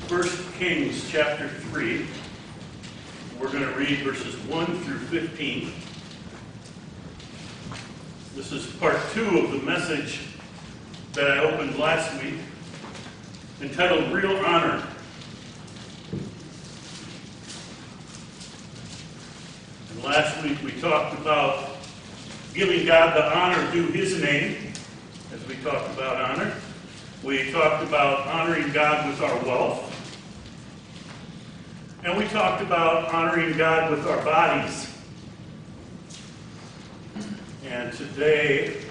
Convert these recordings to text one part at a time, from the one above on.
1 Kings chapter 3. We're going to read verses 1 through 15. This is part 2 of the message that I opened last week, entitled Real Honor. And last week we talked about giving God the honor due His name, as we talked about honor. We talked about honoring God with our wealth. And we talked about honoring God with our bodies. And today,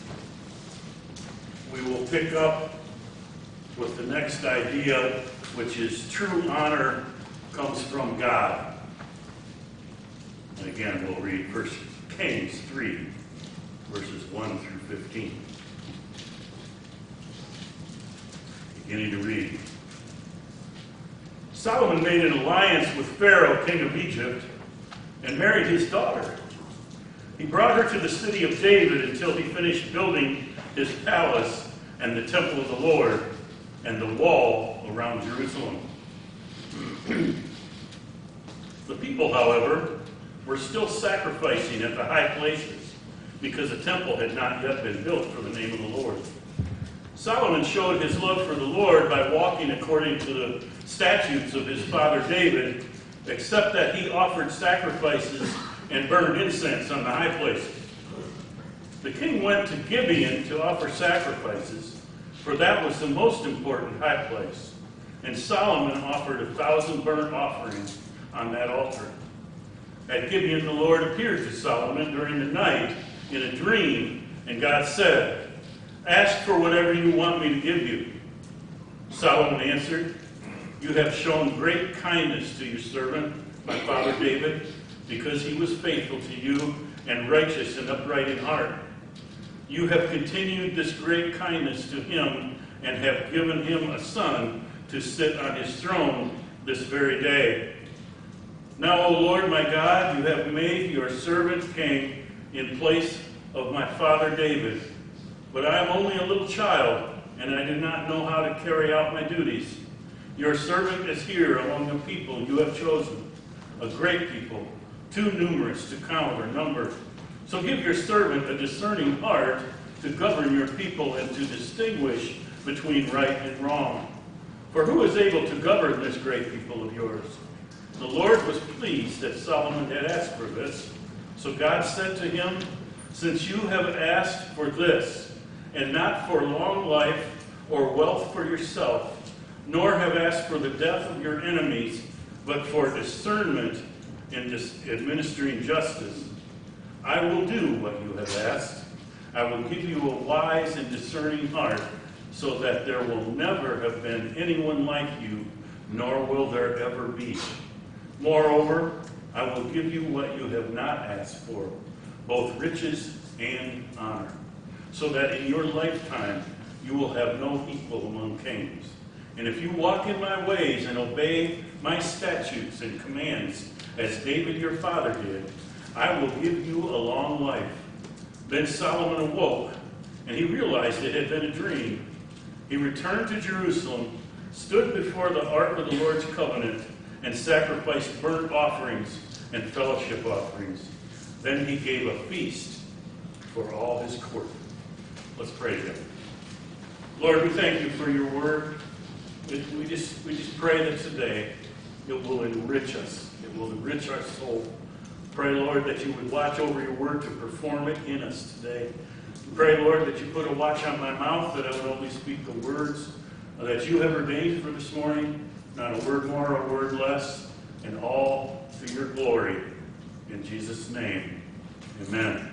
we will pick up with the next idea, which is true honor comes from God. And again, we'll read 1 Kings 3, verses 1 through 15. Beginning to read. Solomon made an alliance with Pharaoh, king of Egypt, and married his daughter. He brought her to the city of David until he finished building his palace and the temple of the Lord and the wall around Jerusalem. The people, however, were still sacrificing at the high places because the temple had not yet been built for the name of the Lord. Solomon showed his love for the Lord by walking according to the statutes of his father David, except that he offered sacrifices and burned incense on the high places. The king went to Gibeon to offer sacrifices, for that was the most important high place, and Solomon offered 1,000 burnt offerings on that altar. At Gibeon the Lord appeared to Solomon during the night in a dream, and God said, "Ask for whatever you want me to give you." Solomon answered, "You have shown great kindness to your servant, my father David, because he was faithful to you and righteous and upright in heart. You have continued this great kindness to him and have given him a son to sit on his throne this very day. Now, O Lord my God, you have made your servant king in place of my father David. But I am only a little child, and I do not know how to carry out my duties. Your servant is here among the people you have chosen, a great people, too numerous to count or number. So give your servant a discerning heart to govern your people and to distinguish between right and wrong. For who is able to govern this great people of yours?" The Lord was pleased that Solomon had asked for this. So God said to him, "Since you have asked for this, and not for long life or wealth for yourself, nor have asked for the death of your enemies, but for discernment in administering justice, I will do what you have asked. I will give you a wise and discerning heart, so that there will never have been anyone like you, nor will there ever be. Moreover, I will give you what you have not asked for, both riches and honor, so that in your lifetime you will have no equal among kings. And if you walk in my ways and obey my statutes and commands, as David your father did, I will give you a long life." Then Solomon awoke, and he realized it had been a dream. He returned to Jerusalem, stood before the ark of the Lord's covenant, and sacrificed burnt offerings and fellowship offerings. Then he gave a feast for all his court. Let's pray together. Lord, we thank you for your word. We just pray that today it will enrich us. It will enrich our soul. Pray, Lord, that you would watch over your word to perform it in us today. Pray, Lord, that you put a watch on my mouth, that I would only speak the words that you have ordained for this morning, not a word more or a word less, and all to your glory. In Jesus' name, amen.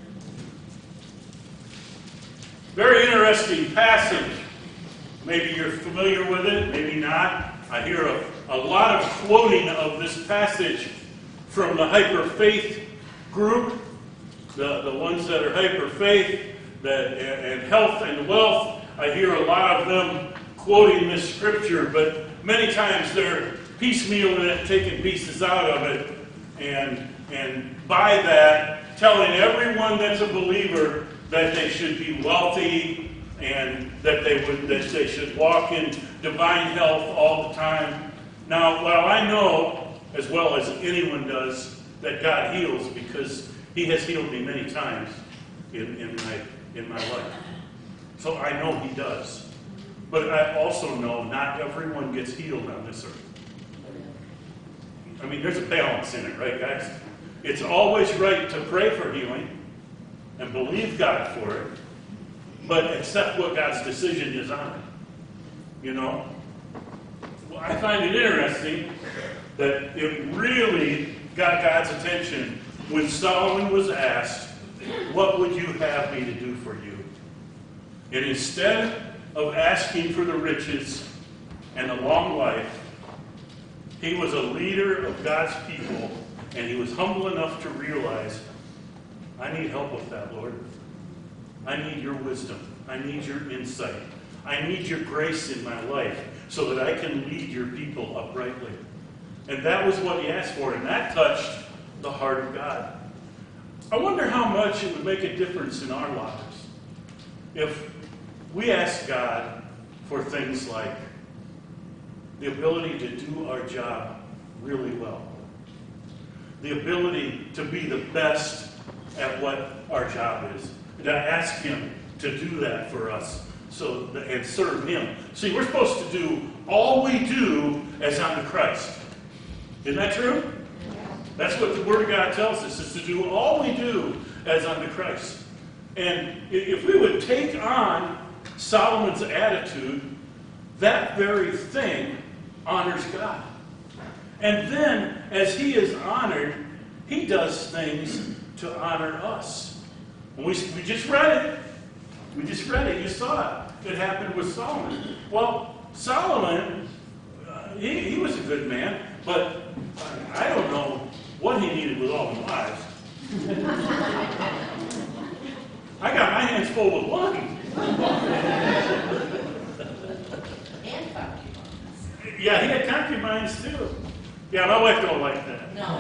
Very interesting passage. Maybe you're familiar with it, maybe not. I hear a lot of quoting of this passage from the hyper-faith group, the ones that are hyper-faith and health and wealth. I hear a lot of them quoting this scripture, but many times they're piecemealing it, taking pieces out of it, and by that, telling everyone that's a believer that they should be wealthy and that they should walk in divine health all the time. Now, while I know, as well as anyone does, that God heals because he has healed me many times in my life. So I know he does. But I also know not everyone gets healed on this earth. I mean, there's a balance in it, right, guys? It's always right to pray for healing and believe God for it, but accept what God's decision is on it. You know? Well, I find it interesting that it really got God's attention when Solomon was asked, "What would you have me to do for you?" And instead of asking for the riches and a long life, he was a leader of God's people, and he was humble enough to realize, I need help with that, Lord. I need your wisdom. I need your insight. I need your grace in my life so that I can lead your people uprightly. And that was what he asked for, and that touched the heart of God. I wonder how much it would make a difference in our lives if we asked God for things like the ability to do our job really well, the ability to be the best at what our job is, and to ask him to do that for us and serve him. See, we're supposed to do all we do as unto Christ. Isn't that true? That's what the Word of God tells us, is to do all we do as unto Christ. And if we would take on Solomon's attitude, that very thing honors God. And then, as he is honored, he does things to honor us. And we just read it. We just read it. You saw it. It happened with Solomon. Well, Solomon, he was a good man, but I don't know what he needed with all the wives. I got my hands full with one. And concubines. Yeah, he had concubines too. Yeah, my wife don't like that. No.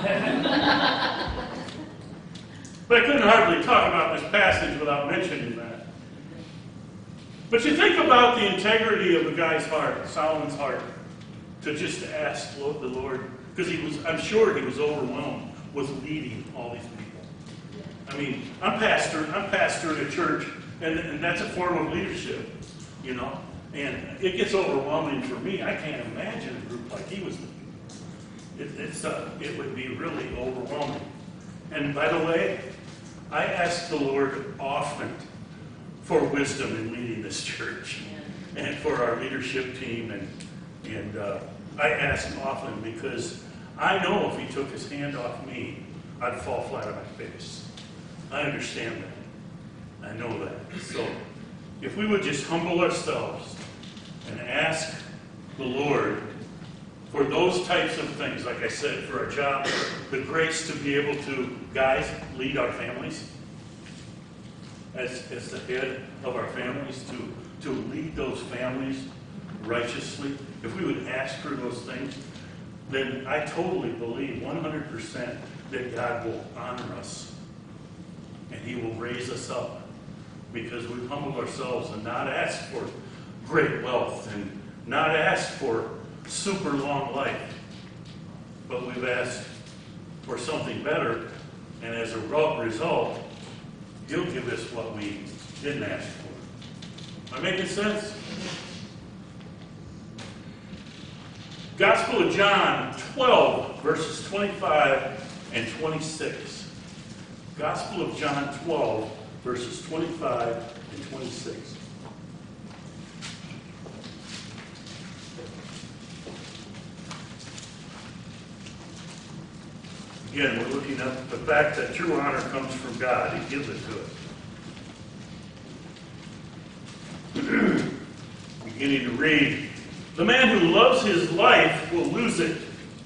But I couldn't hardly talk about this passage without mentioning that. But you think about the integrity of the guy's heart, Solomon's heart, to just ask the Lord, because I'm sure he was overwhelmed with leading all these people. I mean, I'm pastor in a church, and that's a form of leadership, you know. And it gets overwhelming for me. I can't imagine a group like he was leading. It would be really overwhelming. And by the way, I ask the Lord often for wisdom in leading this church and for our leadership team. And I ask him often because I know if he took his hand off me, I'd fall flat on my face. I understand that. I know that. So if we would just humble ourselves and ask the Lord for those types of things, like I said, for our job, the grace to be able to, guys, lead our families as the head of our families, to lead those families righteously. If we would ask for those things, then I totally believe 100% that God will honor us and he will raise us up because we've humbled ourselves and not asked for great wealth and not asked for super long life, but we've asked for something better, and as a result, he'll give us what we didn't ask for. Am I making sense? Gospel of John 12, verses 25 and 26. Gospel of John 12, verses 25 and 26. Again, we're looking at the fact that true honor comes from God. He gives it to us. Beginning to read. The man who loves his life will lose it,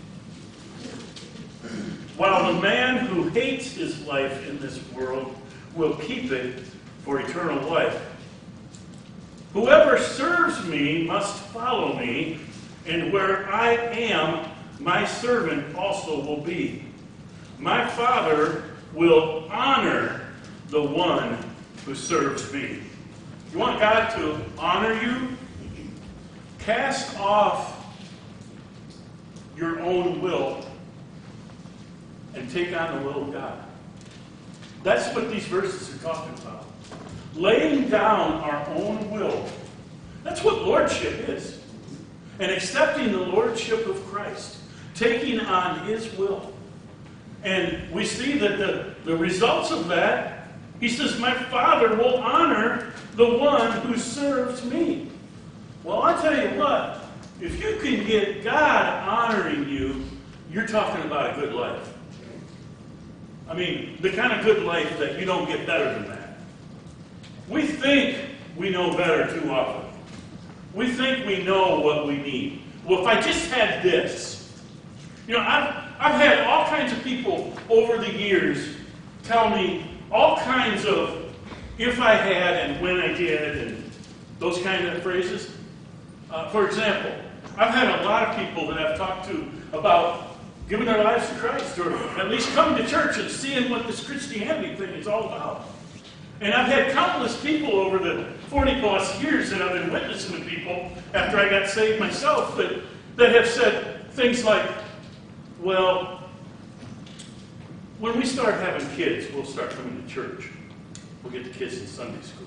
while the man who hates his life in this world will keep it for eternal life. Whoever serves me must follow me, and where I am, my servant also will be. My Father will honor the one who serves me. You want God to honor you? cast off your own will and take on the will of God. That's what these verses are talking about. Laying down our own will. That's what lordship is. And accepting the lordship of Christ. Taking on his will. And we see that the results of that, he says, my Father will honor the one who serves me. Well, I'll tell you what. If you can get God honoring you, you're talking about a good life. I mean, the kind of good life that you don't get better than that. We think we know better too often. We think we know what we need. Well, if I just had this. You know, I've had all kinds of people over the years tell me all kinds of if I had and when I did and those kind of phrases. For example, I've had a lot of people that I've talked to about giving their lives to Christ, or at least coming to church and seeing what this Christianity thing is all about. And I've had countless people over the 40 plus years that I've been witnessing to people after I got saved myself that have said things like, well, when we start having kids, we'll start coming to church. We'll get the kids in Sunday school.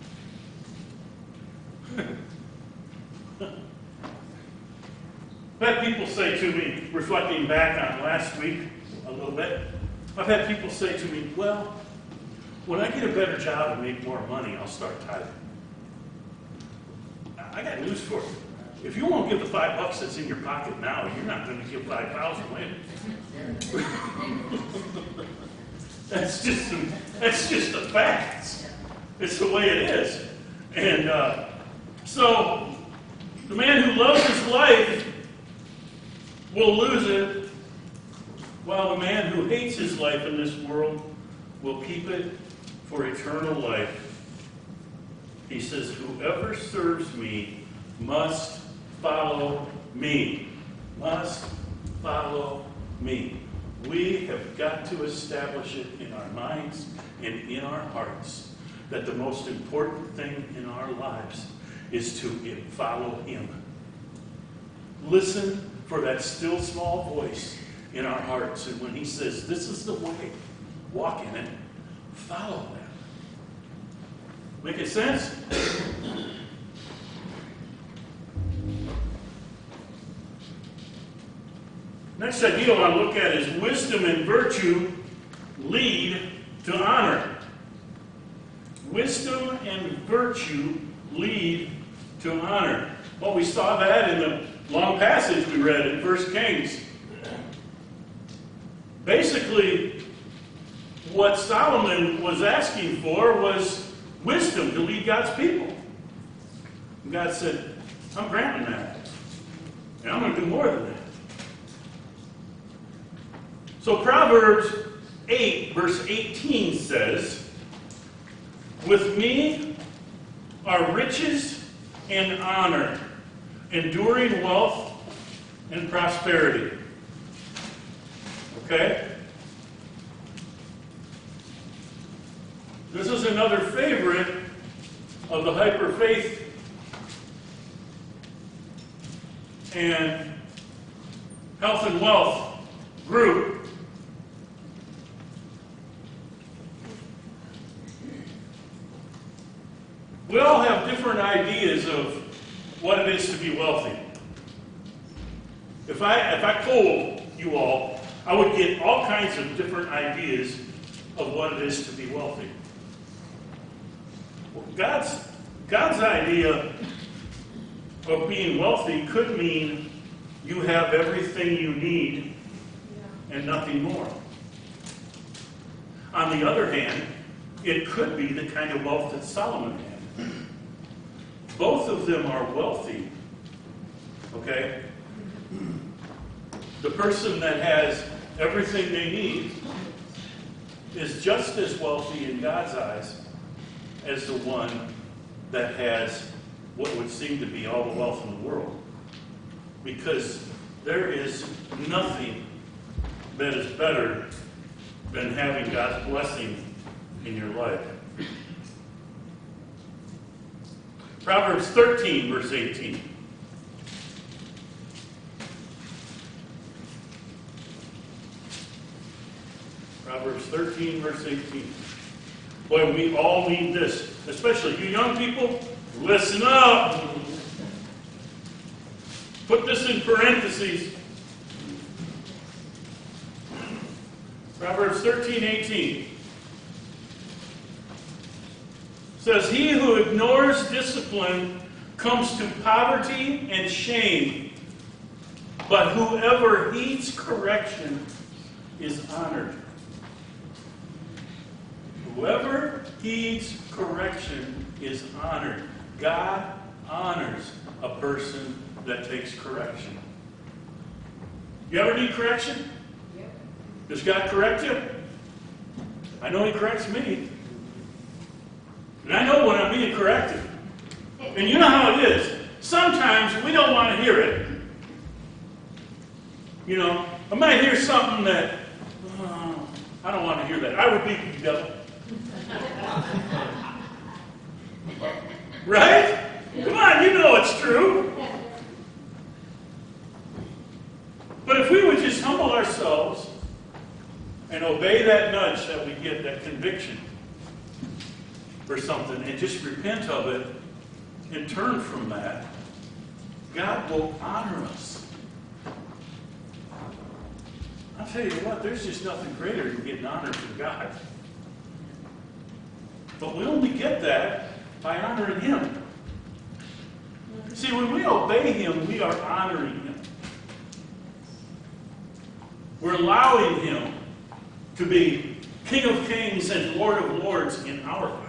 I've had people say to me, reflecting back on last week a little bit, I've had people say to me, well, when I get a better job and make more money, I'll start tithing. I got news for you. If you won't give the $5 that's in your pocket now, you're not going to give $5,000 later. That's just the facts. It's the way it is. And so the man who loves his life will lose it, while the man who hates his life in this world will keep it for eternal life. He says, whoever serves me must follow me. Must follow me. We have got to establish it in our minds and in our hearts that the most important thing in our lives is to follow him. Listen for that still small voice in our hearts. And when he says, this is the way, walk in it, follow that. Make it sense? Next idea I want to look at is wisdom and virtue lead to honor. Wisdom and virtue lead to honor. Well, we saw that in the long passage we read in 1 Kings. Basically, what Solomon was asking for was wisdom to lead God's people. And God said, I'm granting that. And I'm going to do more than that. So Proverbs 8, verse 18 says, with me are riches and honor, enduring wealth and prosperity. Okay? This is another favorite of the hyper-faith and health and wealth group. We all have different ideas of what it is to be wealthy. If I polled you all, I would get all kinds of different ideas of what it is to be wealthy. Well, God's idea of being wealthy could mean you have everything you need and nothing more. On the other hand, it could be the kind of wealth that Solomon had. Both of them are wealthy. Okay? The person that has everything they need is just as wealthy in God's eyes as the one that has what would seem to be all the wealth in the world. Because there is nothing that is better than having God's blessing in your life. Proverbs 13, verse 18. Proverbs 13, verse 18. Boy, we all need this, especially you young people. Listen up. Put this in parentheses. Proverbs 13, 18 says, "He who ignores discipline comes to poverty and shame, but whoever heeds correction is honored." Whoever heeds correction is honored. God honors a person that takes correction. You ever need correction? Yep. Does God correct you? I know He corrects me. And I know when I'm being corrected. And you know how it is. Sometimes we don't want to hear it. You know, I might hear something that, I don't want to hear that. I rebuke you, devil. Right? Come on, you know it's true. But if we would just humble ourselves and obey that nudge that we get, that conviction for something, and just repent of it and turn from that, God will honor us. I'll tell you what, there's just nothing greater than getting honored from God. But we only get that by honoring Him. See, when we obey Him, we are honoring Him. We're allowing Him to be King of Kings and Lord of Lords in our lives.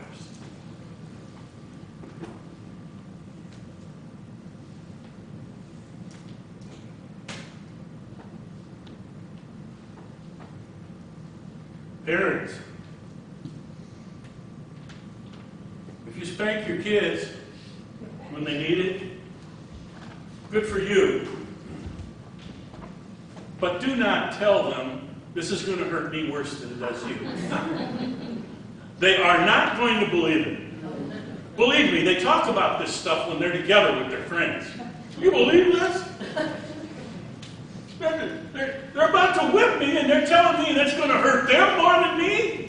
Parents, if you spank your kids when they need it, good for you. But do not tell them, this is going to hurt me worse than it does you. They are not going to believe it. Believe me, they talk about this stuff when they're together with their friends. You believe this? They're about to whip me and they're telling me that's going to hurt them more than me?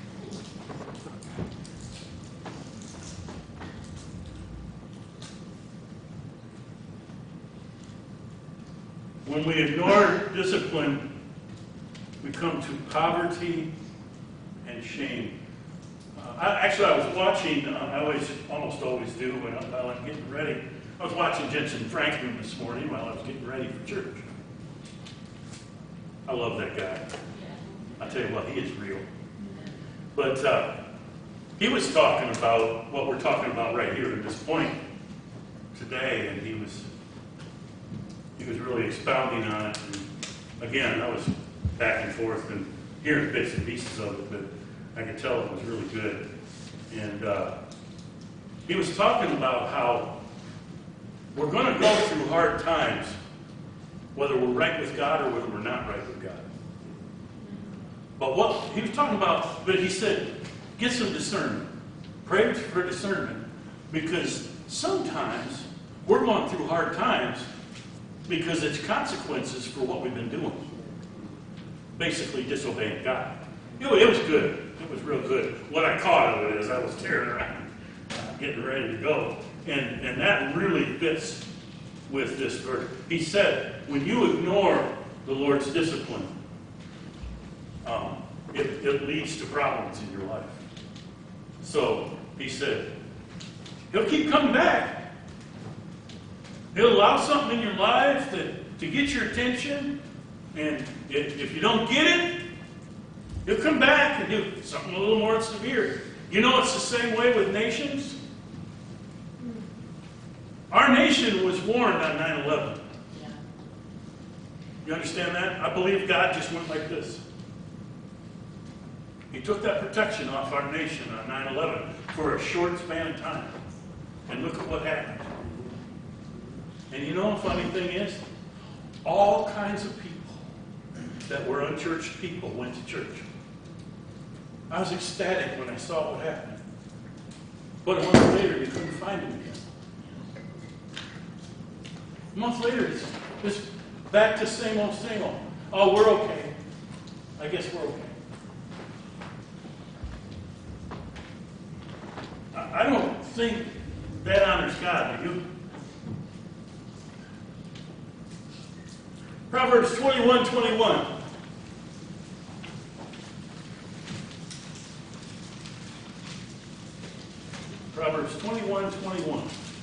When we ignore discipline, we come to poverty and shame. I was watching, I almost always do while I'm getting ready. I was watching Jensen Franklin this morning while I was getting ready for church. I love that guy. I tell you what, he is real. But he was talking about what we're talking about right here at this point today, and he was really expounding on it. And again, I was back and forth and hearing bits and pieces of it, but I could tell it was really good. And he was talking about how we're going to go through hard times, whether we're right with God or whether we're not right with God. But what he was talking about, but he said, get some discernment. Pray for discernment. Because sometimes we're going through hard times because it's consequences for what we've been doing. Basically disobeying God. It was good. It was real good. What I caught of it is I was tearing around, getting ready to go. And that really fits with this verse. He said, when you ignore the Lord's discipline, it leads to problems in your life. So he said, He'll keep coming back. He'll allow something in your life to get your attention, and if you don't get it, He'll come back and do something a little more severe. You know, it's the same way with nations. Our nation was warned on 9/11. Yeah. You understand that? I believe God just went like this. He took that protection off our nation on 9/11 for a short span of time. And look at what happened. And you know the funny thing is? All kinds of people that were unchurched people went to church. I was ecstatic when I saw what happened. But a month later, you couldn't find him again. A month later, it's back to same old, same old. Oh, we're okay. I guess we're okay. I don't think that honors God, do you? Proverbs 21:21. Proverbs 21:21.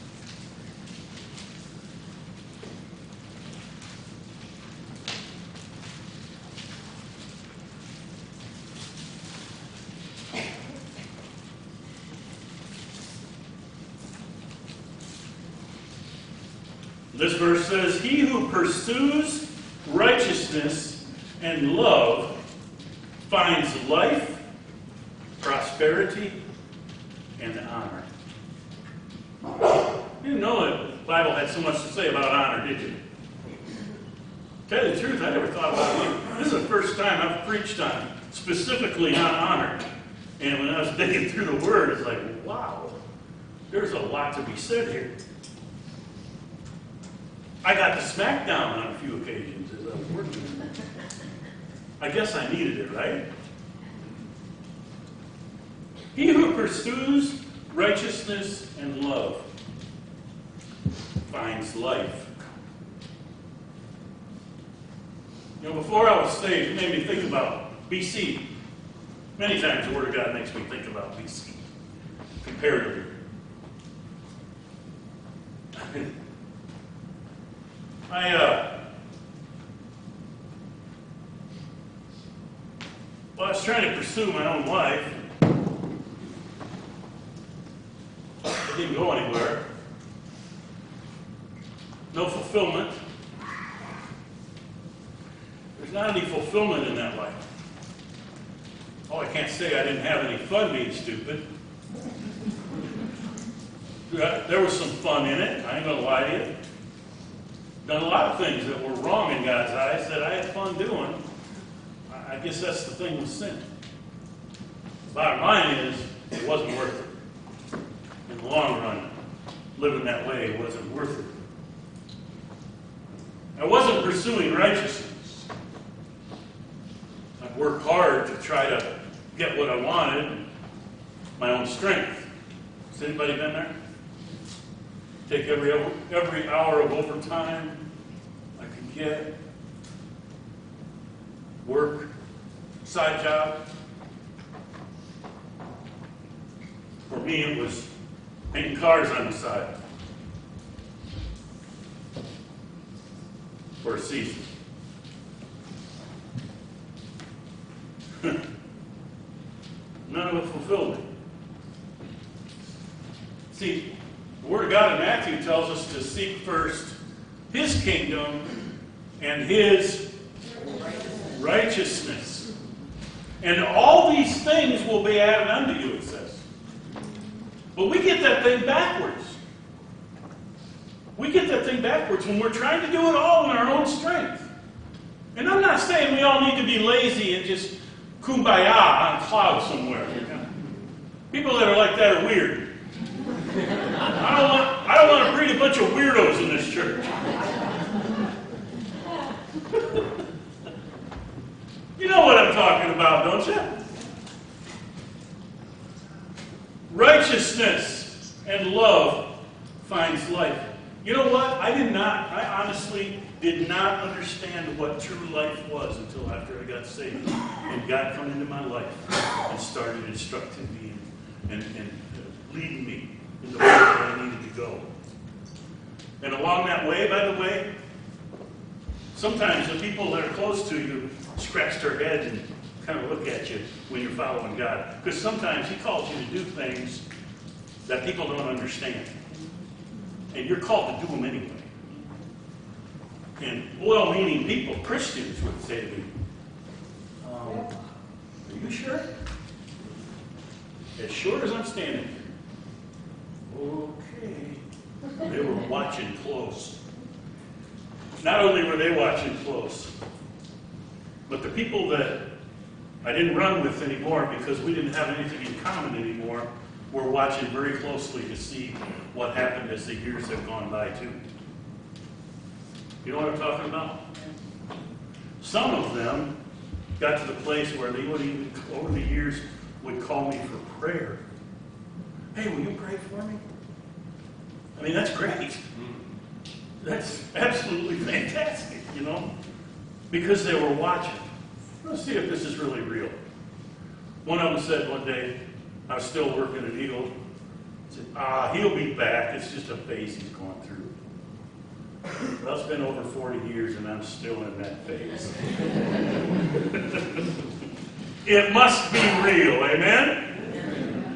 This verse says, "He who pursues righteousness and love finds life, prosperity, and honor." You didn't know that the Bible had so much to say about honor, did you? To tell you the truth, I never thought about it. This is the first time I've preached on specifically on honor. And when I was digging through the Word, it's like, wow, there's a lot to be said here. I got the smack down on a few occasions as I was working. I guess I needed it, right? He who pursues righteousness and love finds life. You know, before I was saved, it made me think about BC. Many times the Word of God makes me think about BC, comparatively. Well, I was trying to pursue my own life. It didn't go anywhere. No fulfillment. There's not any fulfillment in that life. Oh, I can't say I didn't have any fun being stupid. There was some fun in it. I ain't going to lie to you. Done a lot of things that were wrong in God's eyes that I had fun doing. I guess that's the thing with sin. Bottom line is, it wasn't worth it. In the long run, living that way, it wasn't worth it. I wasn't pursuing righteousness. I'd work hard to try to get what I wanted, my own strength. Has anybody been there? Take every hour of overtime I could get. Work, side job. For me, it was painting cars on the side. For a season. None of it fulfilled me. See, the Word of God in Matthew tells us to seek first His kingdom and His righteousness. And all these things will be added unto you, it says. But we get that thing backwards. We get that thing backwards when we're trying to do it all in our own strength. And I'm not saying we all need to be lazy and just kumbaya on clouds somewhere. People that are like that are weird. I don't want to breed a bunch of weirdos in this church. You know what I'm talking about, don't you? Righteousness and love finds life. You know what? I honestly did not understand what true life was until after I got saved. And God come into my life and started instructing me and leading me in the way that I needed to go. And along that way, by the way, sometimes the people that are close to you scratch their head and kind of look at you when you're following God. Because sometimes He calls you to do things that people don't understand. And you're called to do them anyway. And well-meaning people, Christians, would say to me, are you sure? As sure as I'm standing here. Okay. They were watching close. Not only were they watching close, but the people that I didn't run with anymore because we didn't have anything in common anymore were watching very closely to see what happened as the years have gone by too. You know what I'm talking about? Some of them got to the place where they would even, over the years, would call me for prayer. Hey, will you pray for me? I mean, that's great. That's absolutely fantastic, you know? Because they were watching. Let's see if this is really real. One of them said one day, I was still working at Eagle, said, he'll be back. It's just a phase he's going through. Well, it's been over 40 years and I'm still in that phase. It must be real, amen?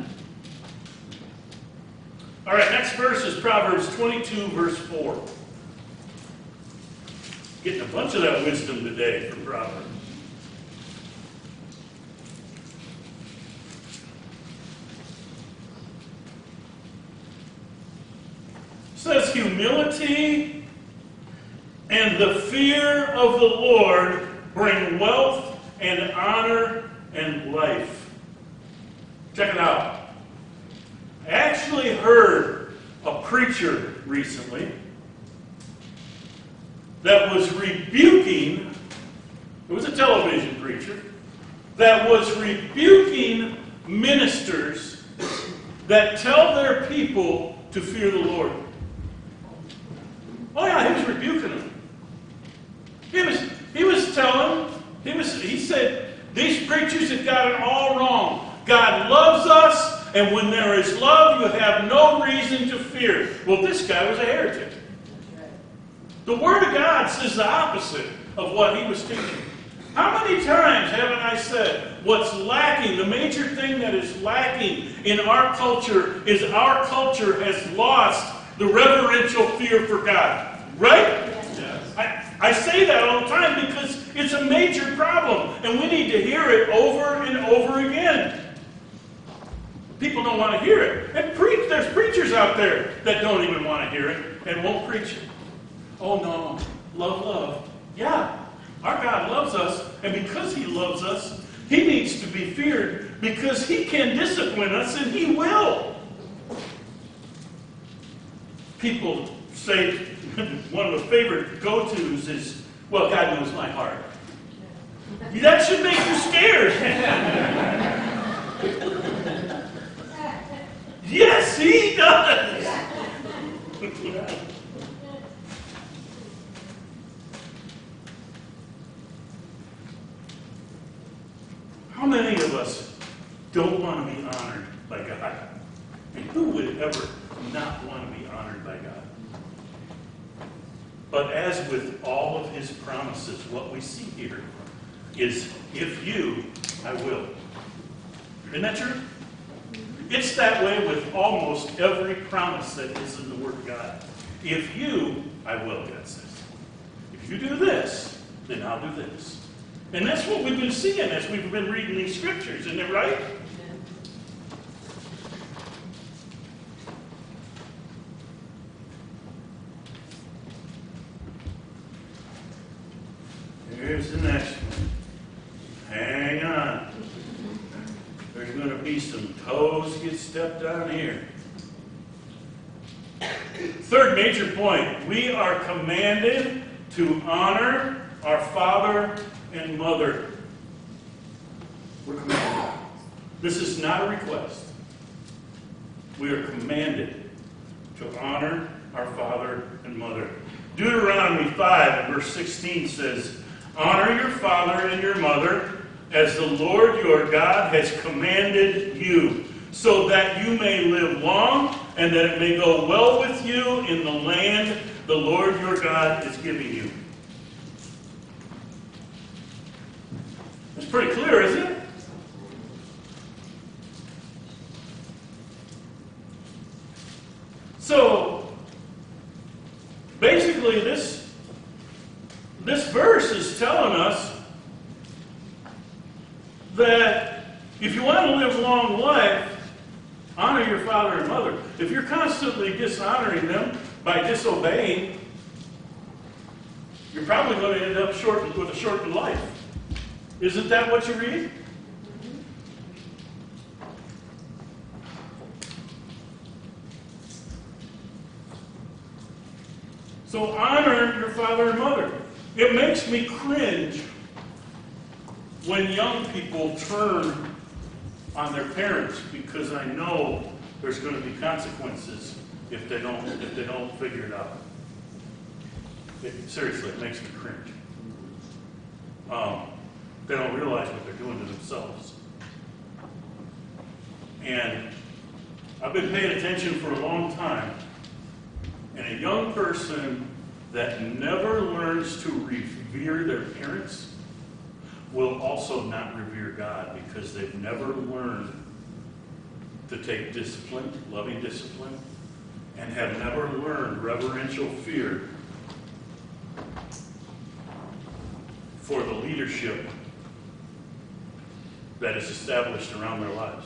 All right, next verse is Proverbs 22, verse 4. Getting a bunch of that wisdom today from Proverbs. It says, humility and the fear of the Lord bring wealth and honor and life. Check it out. I actually heard a preacher recently that was rebuking, it was a television preacher, that was rebuking ministers that tell their people to fear the Lord. Oh yeah, he was rebuking them. He was telling, he said, these preachers have got it all wrong. God loves us, and when there is love, you have no reason to fear. Well, this guy was a heretic. The Word of God says the opposite of what he was teaching. How many times haven't I said what's lacking, the major thing that is lacking in our culture is our culture has lost the reverential fear for God. Right? Yes. I say that all the time because it's a major problem, and we need to hear it over and over again. People don't want to hear it. And there's preachers out there that don't even want to hear it and won't preach it. Oh no, love. Yeah, our God loves us, and because he loves us, he needs to be feared because he can discipline us, and he will. People say, one of the favorite go-tos is, well, God knows my heart. That should make you scared. Yes, he does. How many of us don't want to be honored by God? And who would ever not want to be honored by God? But as with all of his promises, what we see here is, if you, I will. Isn't that true? It's that way with almost every promise that is in the Word of God. If you, I will, God says. If you do this, then I'll do this. And that's what we've been seeing as we've been reading these scriptures, isn't it right? Here's the next one. Hang on. There's going to be some toes get stepped on here. Third major point. We are commanded to honor our father and mother. We're commanded. This is not a request. We are commanded to honor our father and mother. Deuteronomy 5 and verse 16 says, honor your father and your mother as the Lord your God has commanded you, so that you may live long and that it may go well with you in the land the Lord your God is giving you. It's pretty clear, isn't it? So, basically this verse is telling us that if you want to live a long life, honor your father and mother. If you're constantly dishonoring them by disobeying, you're probably going to end up with a shortened life. Isn't that what you read? So honor your father and mother. It makes me cringe when young people turn on their parents, because I know there's going to be consequences if they don't figure it out. Seriously, it makes me cringe. They don't realize what they're doing to themselves. And I've been paying attention for a long time, and a young person that never learns to revere their parents will also not revere God, because they've never learned to take discipline, loving discipline, and have never learned reverential fear for the leadership that is established around their lives.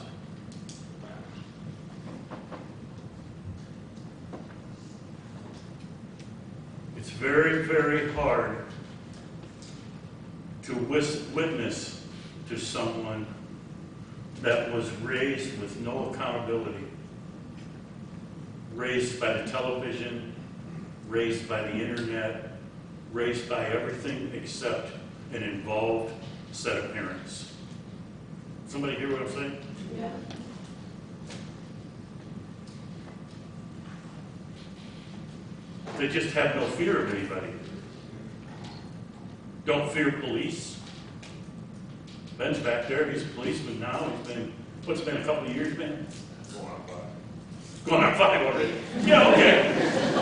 It's very, very hard to witness to someone that was raised with no accountability, raised by the television, raised by the internet, raised by everything except an involved set of parents. Somebody hear what I'm saying? Yeah. They just have no fear of anybody. Don't fear police. Ben's back there. He's a policeman now. What's it been, a couple of years, Ben? Going on 5 already. Yeah, okay.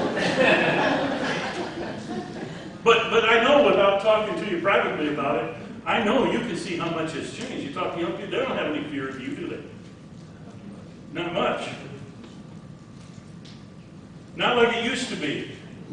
But I know, without talking to you privately about it, I know you can see how much has changed. You talk to young people, they don't have any fear of you, do they? Not much. Not like it used to be.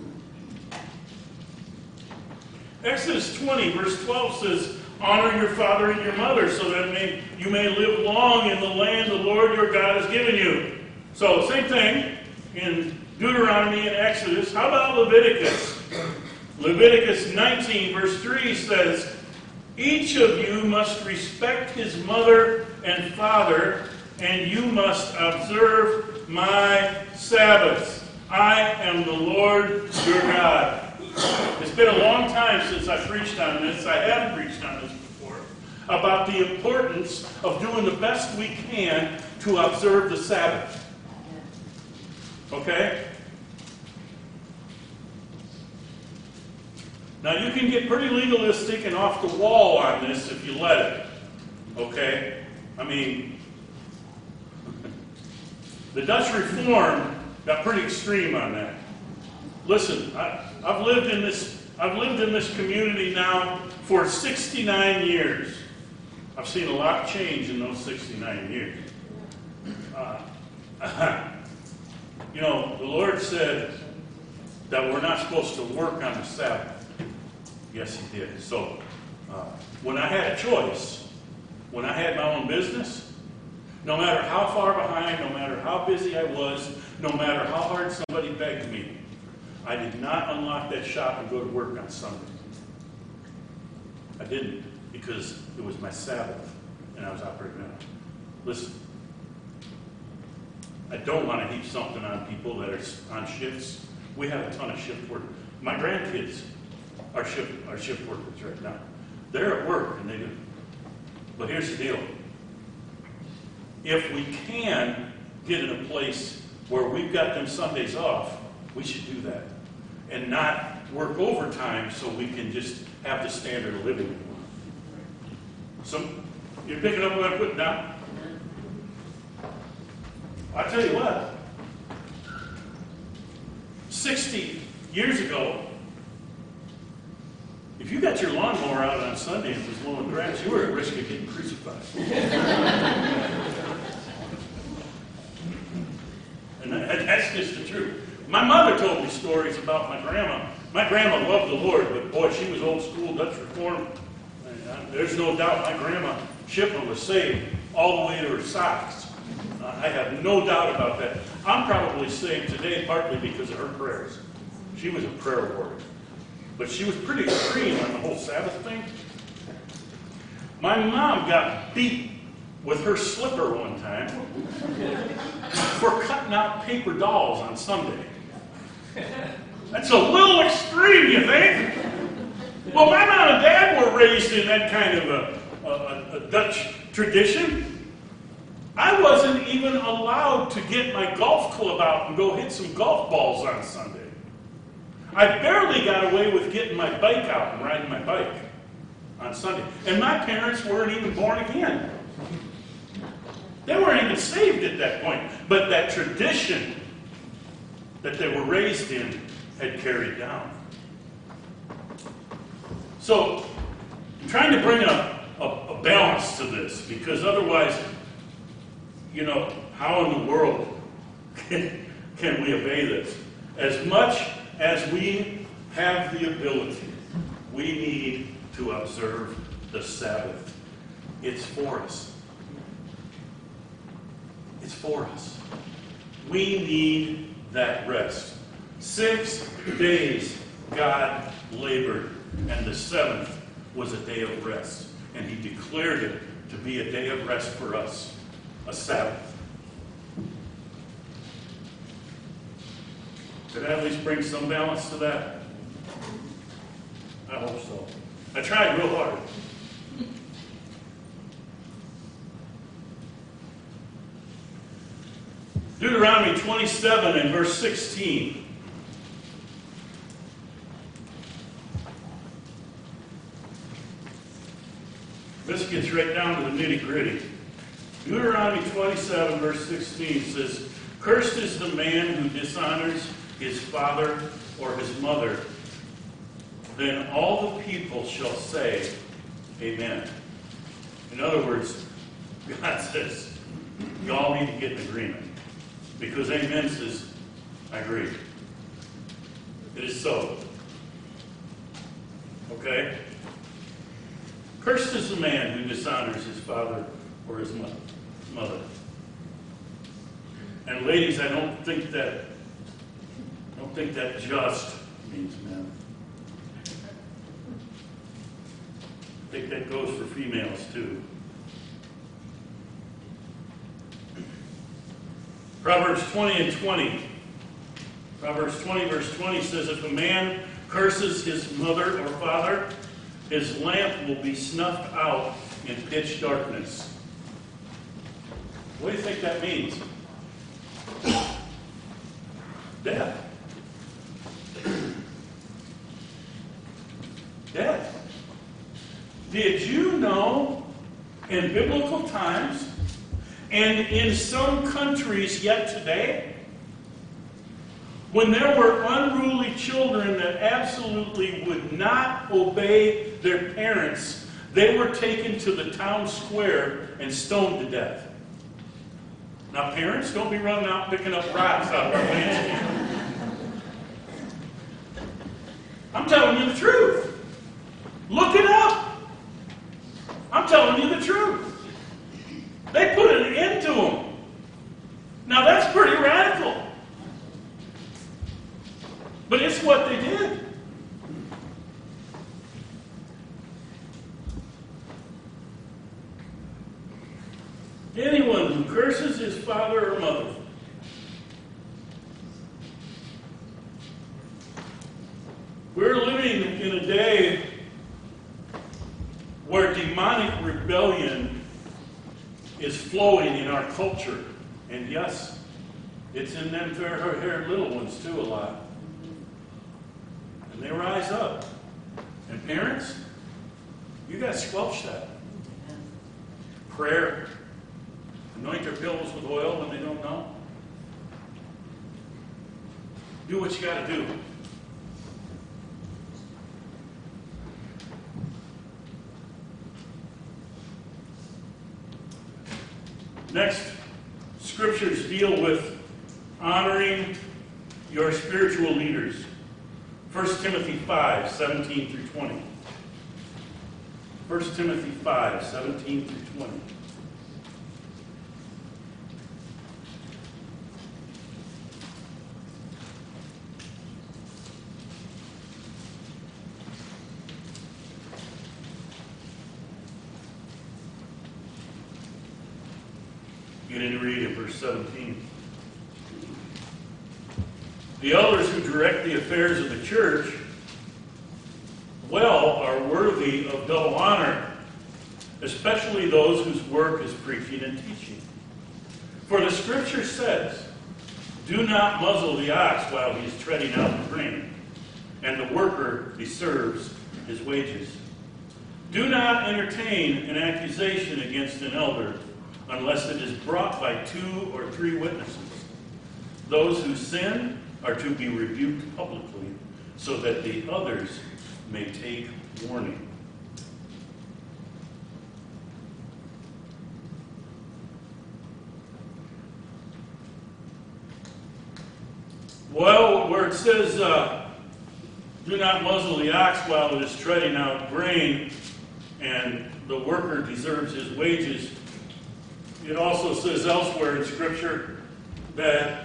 Exodus 20, verse 12 says, honor your father and your mother so that you may live long in the land the Lord your God has given you. So, same thing in Deuteronomy and Exodus. How about Leviticus? Leviticus 19, verse 3 says, each of you must respect his mother and father, and you must observe my Sabbaths. I am the Lord your God. It's been a long time since I preached on this. I haven't preached on this before. About the importance of doing the best we can to observe the Sabbath. Okay? Now you can get pretty legalistic and off the wall on this if you let it. Okay? I mean, the Dutch Reform got pretty extreme on that. Listen, I've lived in this community now for 69 years. I've seen a lot of change in those 69 years. You know, the Lord said that we're not supposed to work on the Sabbath. Yes, He did. So, when I had a choice, when I had my own business, no matter how far behind, no matter how busy I was, no matter how hard somebody begged me, I did not unlock that shop and go to work on Sunday. I didn't, because it was my Sabbath, and I was operating on it. Listen, I don't want to heap something on people that are on shifts. We have a ton of shift work. My grandkids are shift workers right now. They're at work, and they do. But here's the deal. If we can get in a place where we've got them Sundays off, we should do that. And not work overtime so we can just have the standard of living we want. So, you're picking up what I'm putting down? I tell you what, 60 years ago, if you got your lawnmower out on Sunday and was mowing grass, you were at risk of getting crucified. And that's just the truth. My mother told me stories about my grandma. My grandma loved the Lord, but boy, she was old school Dutch Reformed. There's no doubt my grandma Shipman was saved all the way to her socks. I have no doubt about that. I'm probably saved today partly because of her prayers. She was a prayer warrior. But she was pretty extreme on the whole Sabbath thing. My mom got beat with her slipper one time for cutting out paper dolls on Sunday. That's a little extreme, you think? Well, my mom and dad were raised in that kind of a Dutch tradition. I wasn't even allowed to get my golf club out and go hit some golf balls on Sunday. I barely got away with getting my bike out and riding my bike on Sunday. And my parents weren't even born again. They weren't even saved at that point. But that tradition that they were raised in had carried down. So I'm trying to bring a balance to this, because otherwise, how in the world can we obey this? As much as we have the ability, we need to observe the Sabbath. It's for us. It's for us. We need that rest. 6 days God labored, and the 7th was a day of rest. And he declared it to be a day of rest for us, a Sabbath. Did I at least bring some balance to that? I hope so. I tried real hard. Deuteronomy 27 and verse 16. This gets right down to the nitty-gritty. Deuteronomy 27 verse 16 says, "Cursed is the man who dishonors his father or his mother." Then all the people shall say, Amen. In other words, God says, y'all need to get in agreement. Because Amen says, I agree. It is so. Okay? Cursed is the man who dishonors his father or his mother. And ladies, I don't think that just means men. I think that goes for females too. Proverbs 20 and 20. Proverbs 20 verse 20 says, "If a man curses his mother or father, his lamp will be snuffed out in pitch darkness." What do you think that means? Death. Death. Did you know in biblical times and in some countries yet today, when there were unruly children that absolutely would not obey their parents, they were taken to the town square and stoned to death? Now, parents, don't be running out picking up rocks out of our landscape. I'm telling you the truth. Look it up. I'm telling you the truth. They put an end to them. Now, that's pretty radical. But it's what they did. Anyone who curses his father or mother, we're living in a day where demonic rebellion is flowing in our culture. And yes, it's in them fair-haired little ones too a lot. And they rise up. And parents, you got to squelch that. Prayer. Anoint their pillows with oil when they don't know. Do what you got to do. Next, scriptures deal with honoring your spiritual leaders. 1 Timothy 5, 17 through 20. 1 Timothy 5, 17 through 20. Get in to read in verse 17. "The elders who direct the affairs of the church are worthy of double honor, especially those whose work is preaching and teaching. For the scripture says, do not muzzle the ox while he is treading out the grain, and the worker deserves his wages. Do not entertain an accusation against an elder unless it is brought by 2 or 3 witnesses. Those who sin are to be rebuked publicly, so that the others may take warning. Well, where it says, do not muzzle the ox while it is treading out grain, and the worker deserves his wages, it also says elsewhere in Scripture that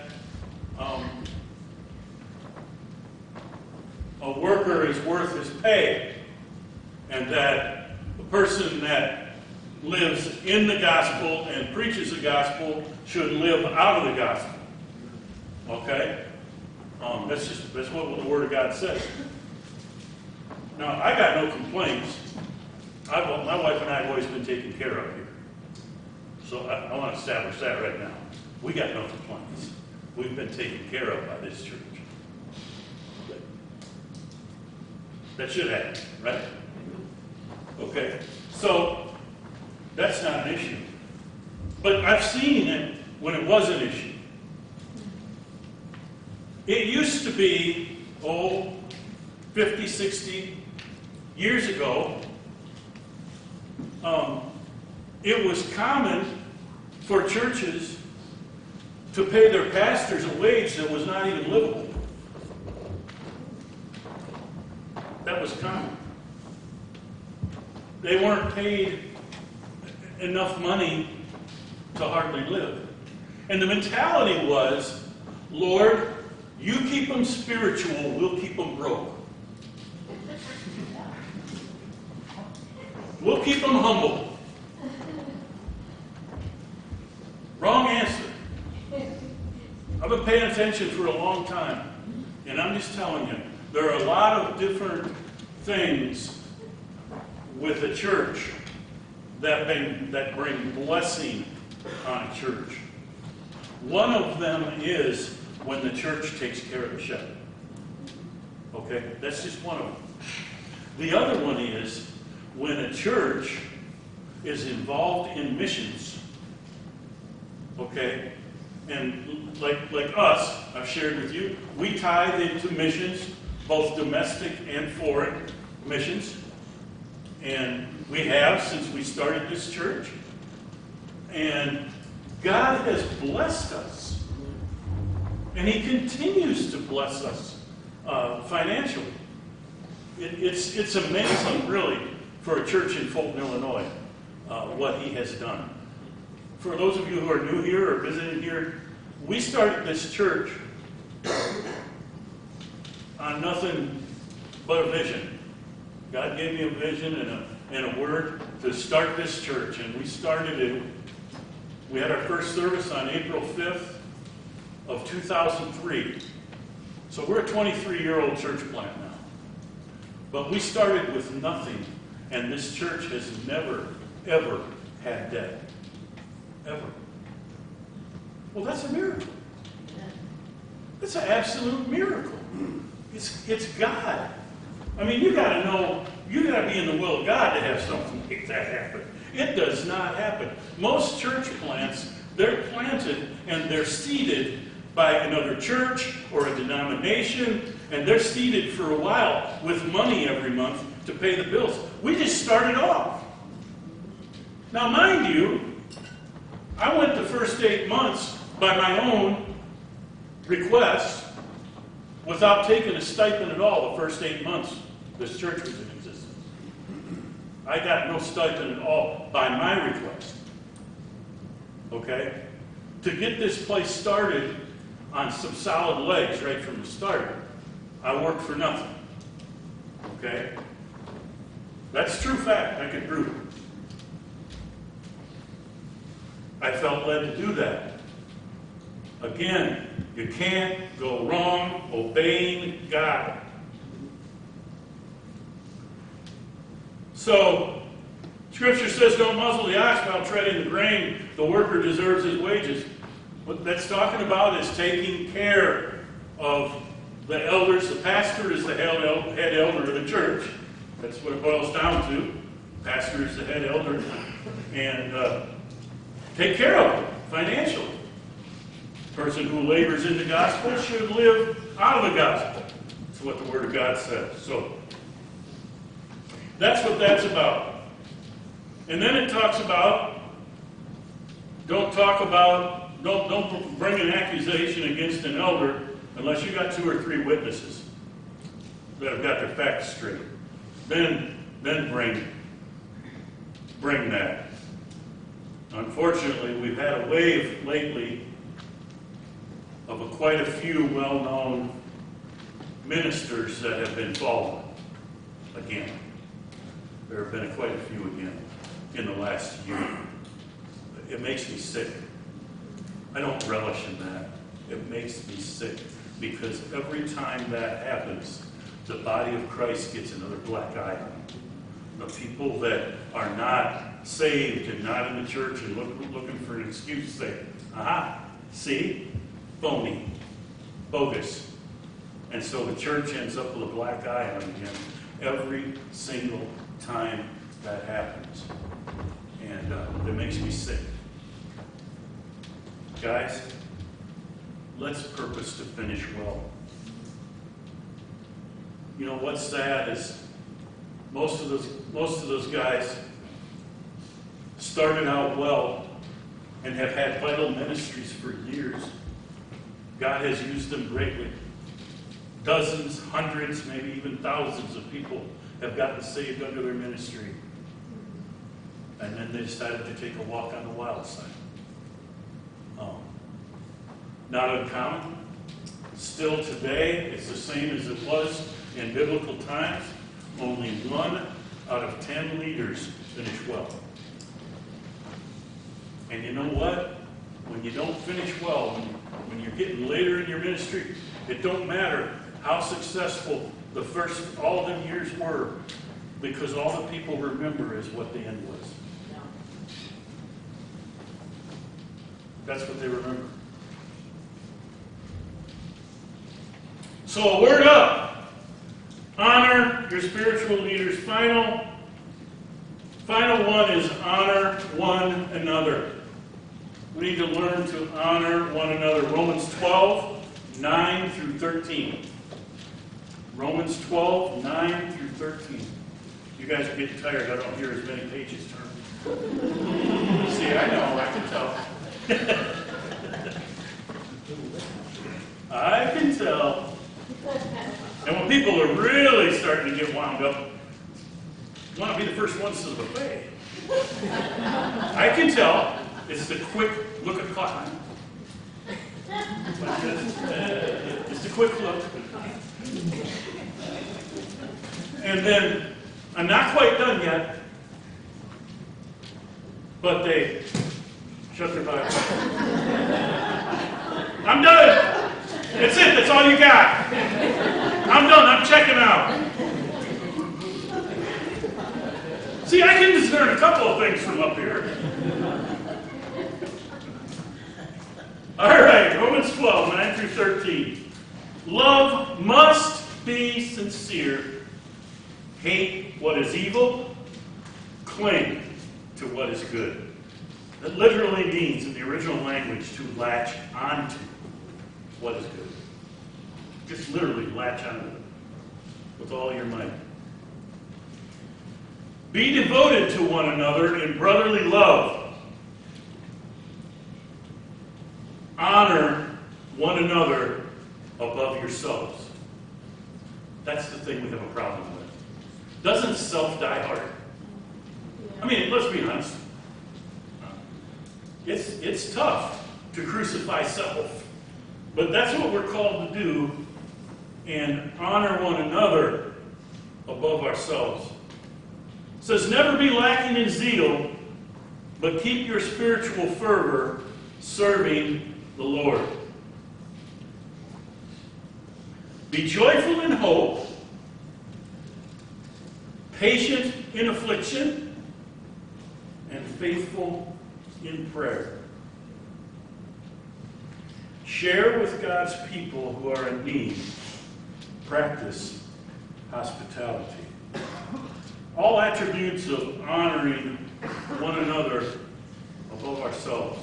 a worker is worth his pay, and that a person that lives in the gospel and preaches the gospel should live out of the gospel. Okay? That's what the Word of God says. Now, I got no complaints. My wife and I have always been taken care of here. So I want to establish that right now. We got no complaints. We've been taken care of by this church. That should happen, right? Okay. So that's not an issue. But I've seen it when it was an issue. It used to be, 50, 60 years ago, it was common for churches to pay their pastors a wage that was not even livable. That was common. They weren't paid enough money to hardly live. And the mentality was, Lord, you keep them spiritual, we'll keep them broke. We'll keep them humble. Wrong answer. I've been paying attention for a long time, and I'm just telling you, there are a lot of different things with a church that bring blessing on a church. One of them is when the church takes care of the shepherd. Okay? That's just one of them. The other one is when a church is involved in missions. Okay? And like us, I've shared with you, we tithe into missions, both domestic and foreign missions. And we have since we started this church. And God has blessed us. And He continues to bless us financially. It's amazing, really, for a church in Fulton, Illinois, what He has done. For those of you who are new here or visiting here, we started this church on nothing but a vision. God gave me a vision and a word to start this church, and we started it. We had our first service on April 5th of 2003. So we're a 23-year-old church plant now. But we started with nothing, and this church has never, ever had debt. Ever. Well, that's a miracle. It's an absolute miracle. It's God. I mean, you got to know, you got to be in the will of God to have something like that happen. It does not happen. Most church plants, they're planted and they're seeded by another church or a denomination, and they're seeded for a while with money every month to pay the bills. We just started off. Now, mind you, I went the first 8 months by my own request without taking a stipend at all the first 8 months this church was in existence. I got no stipend at all by my request. Okay? To get this place started on some solid legs right from the start, I worked for nothing. Okay? That's true fact. I can prove it. I felt led to do that. Again, you can't go wrong obeying God. So, Scripture says, don't muzzle the ox while treading the grain. The worker deserves his wages. What that's talking about is taking care of the elders. The pastor is the head elder of the church. That's what it boils down to. Pastor is the head elder. And take care of them financially. The person who labors in the gospel should live out of the gospel. That's what the Word of God says. So that's what that's about. And then it talks about, don't bring an accusation against an elder unless you got 2 or 3 witnesses that have got their facts straight. Then bring that. Unfortunately, we've had a wave lately of quite a few well-known ministers that have been fallen again. There have been quite a few again in the last year. It makes me sick. I don't relish in that. It makes me sick because every time that happens, the body of Christ gets another black eye on them. The people that are not saved and not in the church and looking for an excuse say, aha, see? Phony. Bogus. And so the church ends up with a black eye on him every single time that happens. And it makes me sick. Guys, let's purpose to finish well. You know what's sad is most of those guys started out well and have had vital ministries for years. God has used them greatly. Dozens, hundreds, maybe even thousands of people have gotten saved under their ministry. And then they decided to take a walk on the wild side. Not uncommon. Still today, it's the same as it was in biblical times. Only 1 out of 10 leaders finish well. And you know what? When you don't finish well, when you're getting later in your ministry, it don't matter how successful all the years were, because all the people remember is what the end was. That's what they remember. So a word up. Honor your spiritual leaders. Final one is honor one another. We need to learn to honor one another. Romans 12, 9 through 13. Romans 12, 9 through 13. You guys are getting tired. I don't hear as many pages turn. See, I know. I can tell. I can tell. And when people are really starting to get wound up, want to be the first ones to the buffet. I can tell. It's the quick look at the clock. Just a quick look. And then, I'm not quite done yet, but they shut their Bible. I'm done. That's it. That's all you got. I'm done. I'm checking out. See, I can discern a couple of things from up here. All right, Romans 12, 9 through 13. Love must be sincere. Hate what is evil. Cling to what is good. That literally means, in the original language, to latch onto what is good. Just literally latch onto it with all your might. Be devoted to one another in brotherly love. Honor one another above yourselves. That's the thing we have a problem with. Doesn't self die hard? I mean, let's be honest. It's tough to crucify self. But that's what we're called to do, and honor one another above ourselves. It says, never be lacking in zeal, but keep your spiritual fervor serving the Lord. Be joyful in hope, patient in affliction, and faithful in prayer. share with God's people who are in need. Practice hospitality. All attributes of honoring one another above ourselves.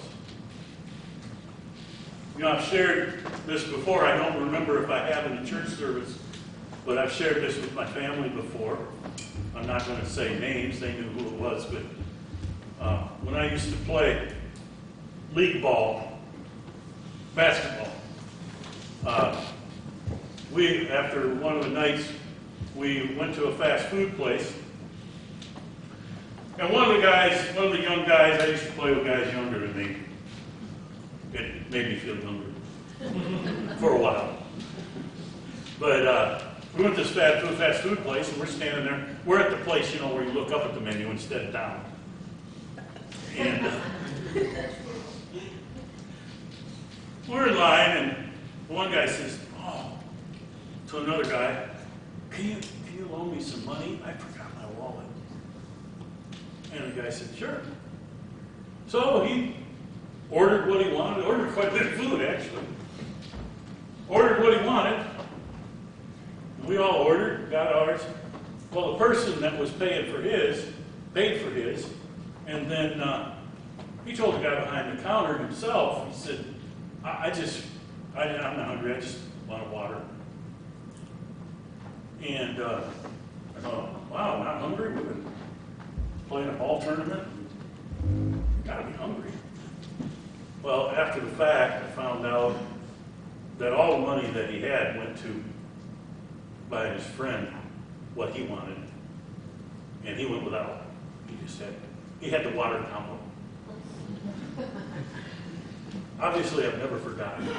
You know, I've shared this before. I don't remember if I have in a church service, but I've shared this with my family before. I'm not going to say names. They knew who it was. But when I used to play league ball, basketball, after one of the nights, we went to a fast food place. And one of the young guys, I used to play with guys younger than me. It made me feel younger for a while. But we went to this fast food place, and we're standing there. We're at the place, you know, where you look up at the menu instead of down. And we're in line, and one guy says, to another guy, can you loan me some money? I forgot my wallet. And the guy said, sure. So he ordered what he wanted, ordered quite a bit of food, actually. Ordered what he wanted. We all ordered, got ours. Well, the person that was paying for his, paid for his, and then he told the guy behind the counter himself, he said, I'm not hungry, I just want water. And I thought, wow, not hungry? We've been playing a ball tournament. Gotta be hungry. Well, after the fact, I found out that all the money that he had went to buy his friend what he wanted. And he went without. He had the water combo. Obviously, I've never forgotten.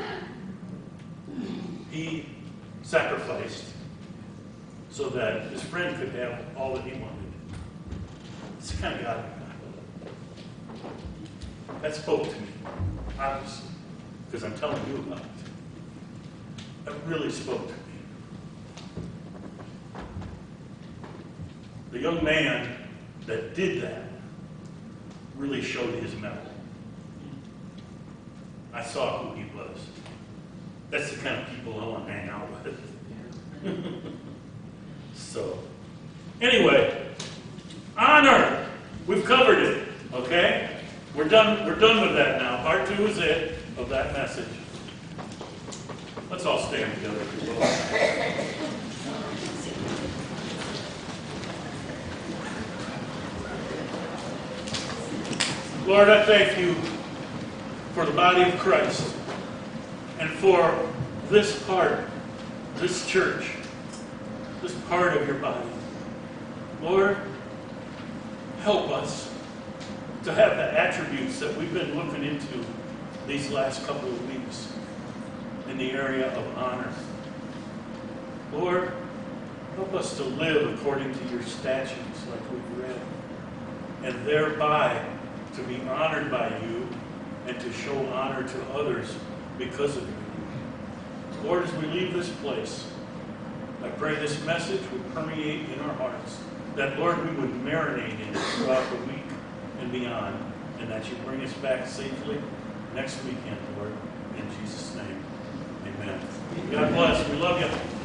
He sacrificed so that his friend could have all that he wanted. It's the kind of God we got. That spoke to me, obviously, because I'm telling you about it. That really spoke to me. The young man that did that really showed his mettle. I saw who he was. That's the kind of people I want to hang out with. So, anyway, honor. We've covered it, okay? We're done with that now. Part 2 is it of that message. Let's all stand together if you will. Lord, I thank you for the body of Christ and for this part, this church, this part of your body. Lord, help us to have the attributes that we've been looking into these last couple of weeks in the area of honor. Lord, help us to live according to your statutes like we've read, and thereby to be honored by you and to show honor to others because of you. Lord, as we leave this place, I pray this message would permeate in our hearts, that, Lord, we would marinate in it throughout the week and beyond, and that you bring us back safely next weekend, Lord, in Jesus' name. Amen. God bless. We love you.